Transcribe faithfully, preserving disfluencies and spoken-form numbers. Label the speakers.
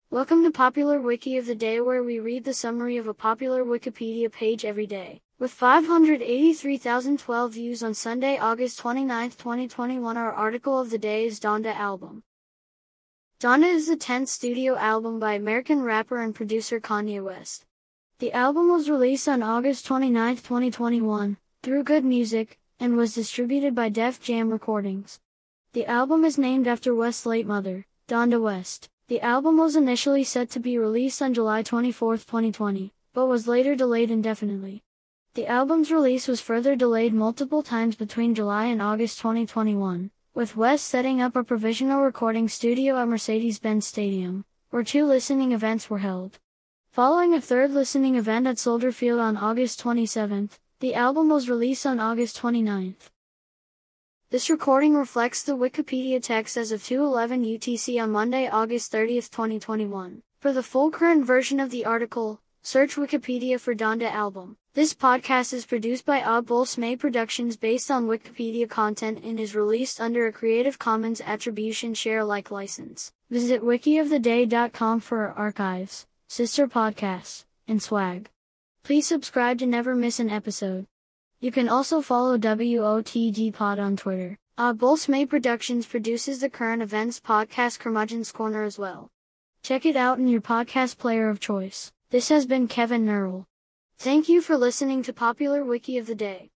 Speaker 1: Welcome to Popular Wiki of the Day, where we read the summary of a popular Wikipedia page every day. With five hundred eighty-three thousand twelve views on Sunday, August twenty-ninth, twenty twenty-one, our article of the day is Donda Album. Donda is the tenth studio album by American rapper and producer Kanye West. The album was released on August twenty-ninth, twenty twenty-one, through Good Music, and was distributed by Def Jam Recordings. The album is named after West's late mother, Donda West. The album was initially set to be released on July twenty-fourth, twenty twenty, but was later delayed indefinitely. The album's release was further delayed multiple times between July and August twenty twenty-one, with West setting up a provisional recording studio at Mercedes-Benz Stadium, where two listening events were held. Following a third listening event at Soldier Field on August twenty-seventh, the album was released on August twenty-ninth. This recording reflects the Wikipedia text as of two eleven U T C on Monday, August thirtieth, twenty twenty-one. For the full current version of the article, search Wikipedia for Donda Album. This podcast is produced by Abbolsmay Productions based on Wikipedia content and is released under a Creative Commons Attribution Share Alike license. Visit wiki of the day dot com for our archives, sister podcasts, and swag. Please subscribe to never miss an episode. You can also follow W O T G Pod on Twitter. Abbolsmay Productions produces the current events podcast Curmudgeon's Corner as well. Check it out in your podcast player of choice. This has been Kevin Nerl. Thank you for listening to Popular Wiki of the Day.